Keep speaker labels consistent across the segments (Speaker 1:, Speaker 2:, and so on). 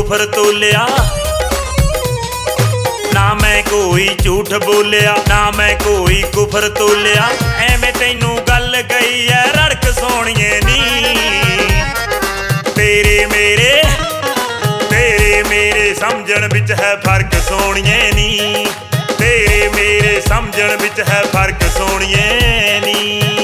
Speaker 1: कुफर तोलिया, ना मैं कोई झूठ बोलिया, ना मैं कोई कुफर तोलिया। एवें तैनू गल गई है रड़क सोहणिए नी, तेरे मेरे समझण विच है फर्क सोहणिए नी, तेरे मेरे समझण विच है फर्क सोहणिए नी।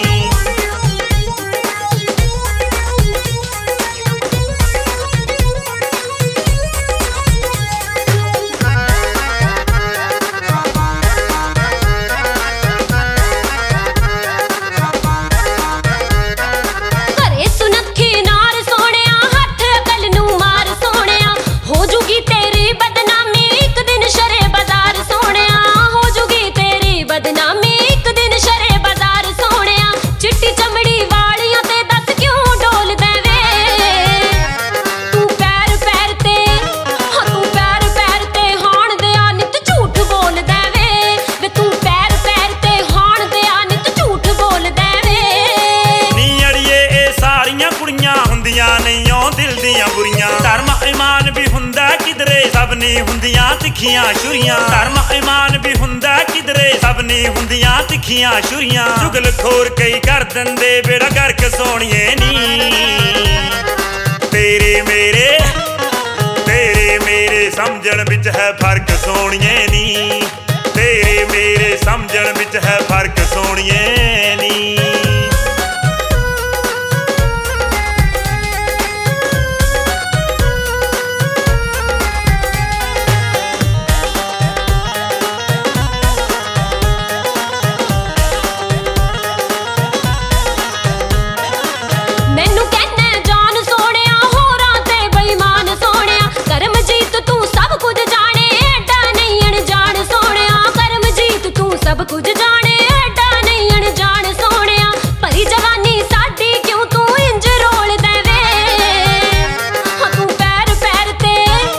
Speaker 1: धर्म ईमान भी हुंदा किधरे सब नहीं हुंदियां तिखियां छुरियां, धर्म ईमान भी हुंदा किधरे सब नहीं हुंदियां तिखियां छुरियां। चुगल खोर कई कर दिंदे बेड़ा गर्क सोहणिए नी, तेरे मेरे समझण विच है फर्क सोहणिए नी, तेरे मेरे समझण विच है फर्क सोहणिए नी।
Speaker 2: सब कुछ जाने एडा नहीं अनजान सोहणिया, भरी जवानी साडी क्यों तू इंज रोल देवे। हाँ तू पैर पैर ते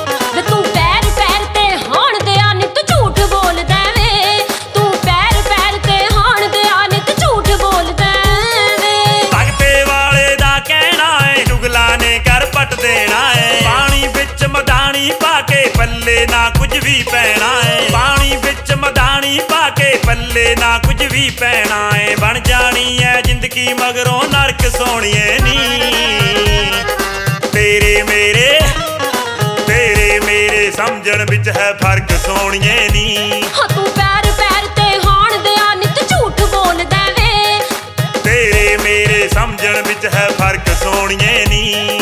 Speaker 2: हाण दिया नित झूठ बोल देवे, तू पैर ते हाण दिया नित झूठ बोल देवे।
Speaker 1: भगते वाले दा कहना है चुगला ने कर पट देना है, पानी बिच मदानी पाके पल्ले ना कुछ भी पैना है, पानी बिच मदानी पाके पल्ले ना कुछ भी पैना है। बन जानी है जिंदगी मगरों नरक सोहणिए नी, तेरे मेरे समझण विच है फर्क सोहणिए नी।
Speaker 2: हाँ तू पैर ते हाण दिया नित झूठ बोल देवे,
Speaker 1: तेरे मेरे समझण विच है फर्क सोहणिए नी।